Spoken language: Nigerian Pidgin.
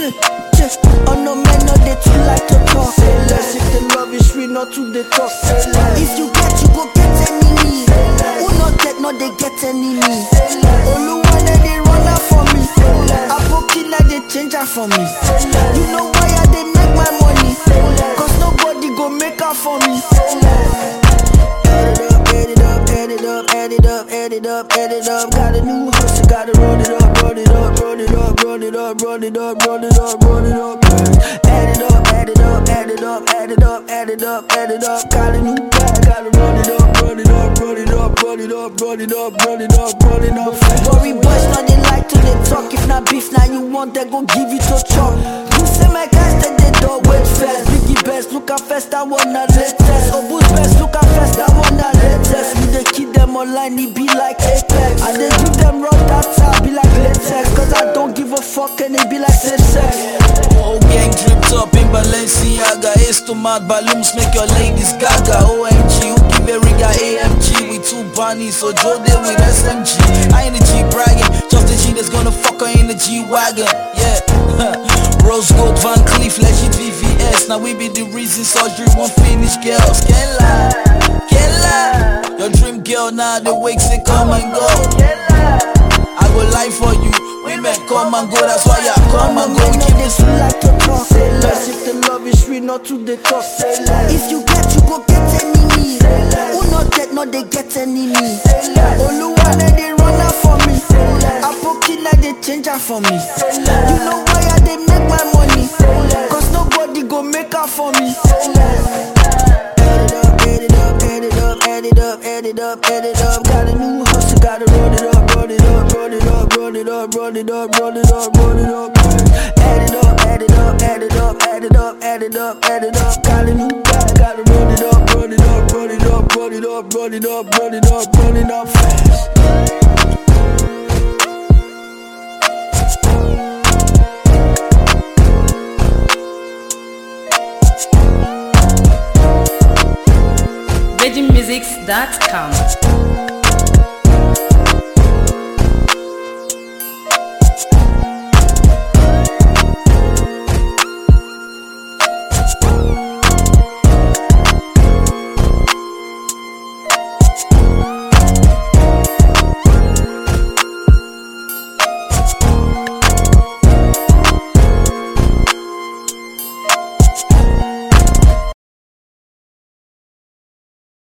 Oh no man, no they too like to talk. Say less if the love is real, not to the talk. Say less. If you get, you go get enemy. Who not get, no they get enemy. Oluwa they run out for me. Apokina they change her for me. You know why I they make my money? Cause nobody go make her for me. Add it up, add it up, add it up, add it up, add it up. Got a new hustle, gotta run it up, run it up, run it up, run it up, run it up, run it up, run it up. Add it up, add it up, add it up, add it up, add it up, add it up. Got a new bag, gotta run it up, run it up, run it up, run it up, run it up, run it up, run it up. Worry boys, now they like to they talk. If not beef, now you want, they gon' give you to chop. You say my guys that they don't wait fast. Biggie best, look at fast, I wanna latest. Obus best, look at fast, I wanna latest. We they keep them online, it be like Apex. And they give them raw data, be like latex. Cause I don't give a fuck and it be like sex. Whole gang dripped up in Balenciaga. Ace to mad balloons, make your ladies gaga. OMG, who give a ring at AMG? We two bunnies, so Joe there with SMG. I ain't a G bragging, just a G that's gonna fuck her in the G-Wagon. Yeah, Rose Gold, Van Cleef, legit VVS. Now we be the reason surgery won't finish, girls. Can't lie, can't lie. Your dream girl now, the wakes they come and go. I go lie for you. Women come and go, that's why I come and go. We keep this like to talk. Say less if the love is real, not to the talk. Say less. If you get, you go get enemy. Who not get, no they get enemy. Oluwa they run out for me. Apokina they change her for me. You know why I they make my money? Cause nobody go make her for me. Add it up, add it up, add it up, add it up, add it up. Got a new hustle, gotta run it up, run it up, run it up, run it up, run it up, run it up, run it up. Add it up, add it up, add it up, add it up, add it up, add it up. Got a new bag, gotta run it up, run it up, run it up, run it up, run it up, run it up, run it up fast. VeggieMusics.com